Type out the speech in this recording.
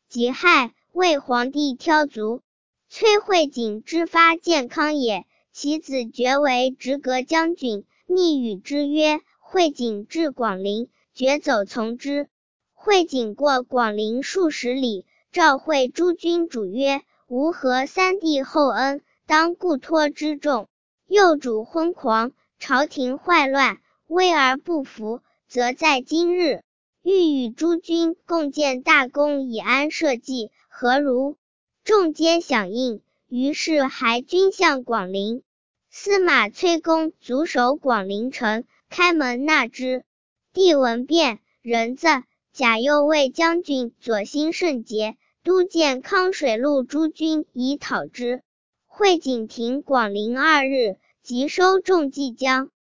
己亥，为皇帝挑卒。崔慧景之发建康也，其子爵为直阁将军，密与之曰：慧景至广陵，决走从之。慧景过广陵数十里，召会诸军主曰：吾何三弟厚恩，当固托之重。幼主昏狂，朝廷坏乱，危而不服，则在今日。欲与诸军共建大功以安社稷，何如？众皆响应，于是还军向广陵。司马崔公卒守广陵城，开门纳之。帝闻变，人子贾右卫将军左心圣节，都监康水陆诸军以讨之。慧景停广陵2日，即收众济江。